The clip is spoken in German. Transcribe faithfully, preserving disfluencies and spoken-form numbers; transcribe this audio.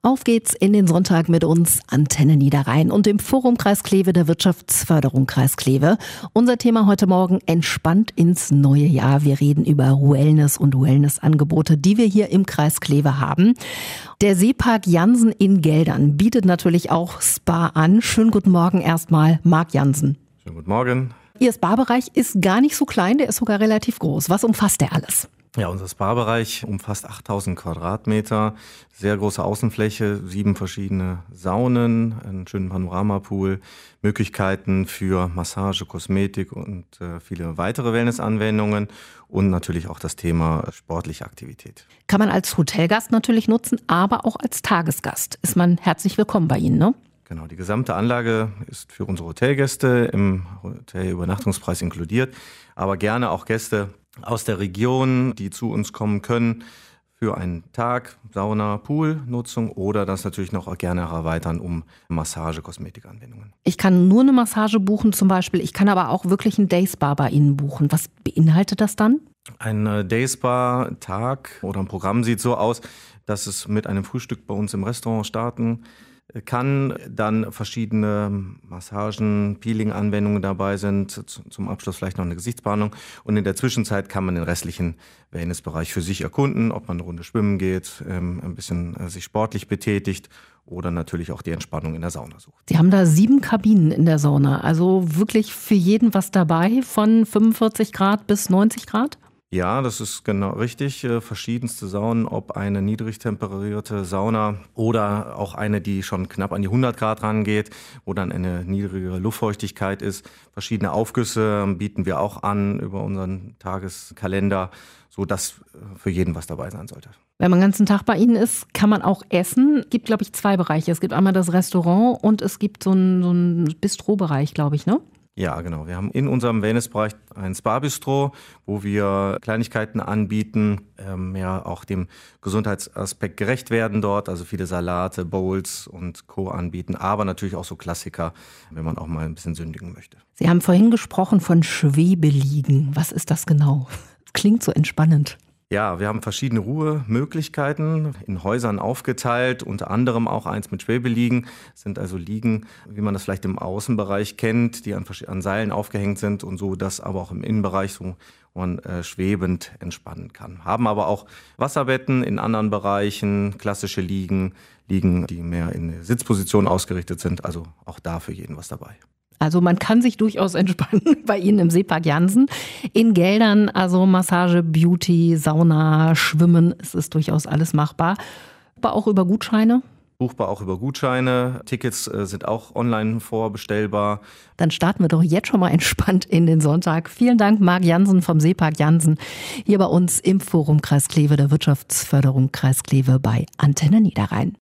Auf geht's in den Sonntag mit uns, Antenne Niederrhein und dem Forum Kreis Kleve der Wirtschaftsförderung Kreis Kleve. Unser Thema heute Morgen: entspannt ins neue Jahr. Wir reden über Wellness und Wellnessangebote, die wir hier im Kreis Kleve haben. Der Seepark Jansen in Geldern bietet natürlich auch Spa an. Schönen guten Morgen erstmal, Marc Jansen. Schönen guten Morgen. Ihr Spa-Bereich ist gar nicht so klein, der ist sogar relativ groß. Was umfasst der alles? Ja, unser Spa-Bereich umfasst achttausend Quadratmeter, sehr große Außenfläche, sieben verschiedene Saunen, einen schönen Panoramapool, Möglichkeiten für Massage, Kosmetik und äh, viele weitere Wellnessanwendungen und natürlich auch das Thema sportliche Aktivität. Kann man als Hotelgast natürlich nutzen, aber auch als Tagesgast ist man herzlich willkommen bei Ihnen, ne? Genau, die gesamte Anlage ist für unsere Hotelgäste im Hotelübernachtungspreis inkludiert, aber gerne auch Gäste aus der Region, die zu uns kommen können für einen Tag Sauna, Pool, Nutzung oder das natürlich noch gerne erweitern um Massage, Kosmetikanwendungen. Ich kann nur eine Massage buchen zum Beispiel, ich kann aber auch wirklich einen Dayspa bei Ihnen buchen. Was beinhaltet das dann? Ein Dayspa-Tag oder ein Programm sieht so aus, dass es mit einem Frühstück bei uns im Restaurant starten kann, dann verschiedene Massagen, Peeling-Anwendungen dabei sind, zum Abschluss vielleicht noch eine Gesichtsbehandlung und in der Zwischenzeit kann man den restlichen Wellnessbereich für sich erkunden, ob man eine Runde schwimmen geht, ein bisschen sich sportlich betätigt oder natürlich auch die Entspannung in der Sauna sucht. Sie haben da sieben Kabinen in der Sauna, also wirklich für jeden was dabei, von fünfundvierzig Grad bis neunzig Grad? Ja, das ist genau richtig. Äh, verschiedenste Saunen, ob eine niedrig temperierte Sauna oder auch eine, die schon knapp an die hundert Grad rangeht, wo dann eine niedrigere Luftfeuchtigkeit ist. Verschiedene Aufgüsse bieten wir auch an über unseren Tageskalender, sodass für jeden was dabei sein sollte. Wenn man den ganzen Tag bei Ihnen ist, kann man auch essen. Es gibt, glaube ich, zwei Bereiche. Es gibt einmal das Restaurant und es gibt so einen, so einen Bistro-Bereich, glaube ich, ne? Ja, genau. Wir haben in unserem Wellnessbereich ein Spa-Bistro, wo wir Kleinigkeiten anbieten, ähm, ja auch dem Gesundheitsaspekt gerecht werden dort, also viele Salate, Bowls und Co. anbieten, aber natürlich auch so Klassiker, wenn man auch mal ein bisschen sündigen möchte. Sie haben vorhin gesprochen von Schwebeliegen. Was ist das genau? Klingt so entspannend. Ja, wir haben verschiedene Ruhemöglichkeiten in Häusern aufgeteilt, unter anderem auch eins mit Schwebeliegen. Das sind also Liegen, wie man das vielleicht im Außenbereich kennt, die an, an Seilen aufgehängt sind und so, das aber auch im Innenbereich, so, wo man äh, schwebend entspannen kann. Haben aber auch Wasserbetten in anderen Bereichen, klassische Liegen, Liegen, die mehr in Sitzposition ausgerichtet sind, also auch da für jeden was dabei. Also man kann sich durchaus entspannen bei Ihnen im Seepark Jansen. In Geldern, also Massage, Beauty, Sauna, Schwimmen, es ist durchaus alles machbar. Aber auch über Gutscheine? Buchbar auch über Gutscheine. Tickets äh, sind auch online vorbestellbar. Dann starten wir doch jetzt schon mal entspannt in den Sonntag. Vielen Dank, Marc Jansen vom Seepark Jansen, hier bei uns im Forum Kreis Kleve der Wirtschaftsförderung Kreis Kleve bei Antenne Niederrhein.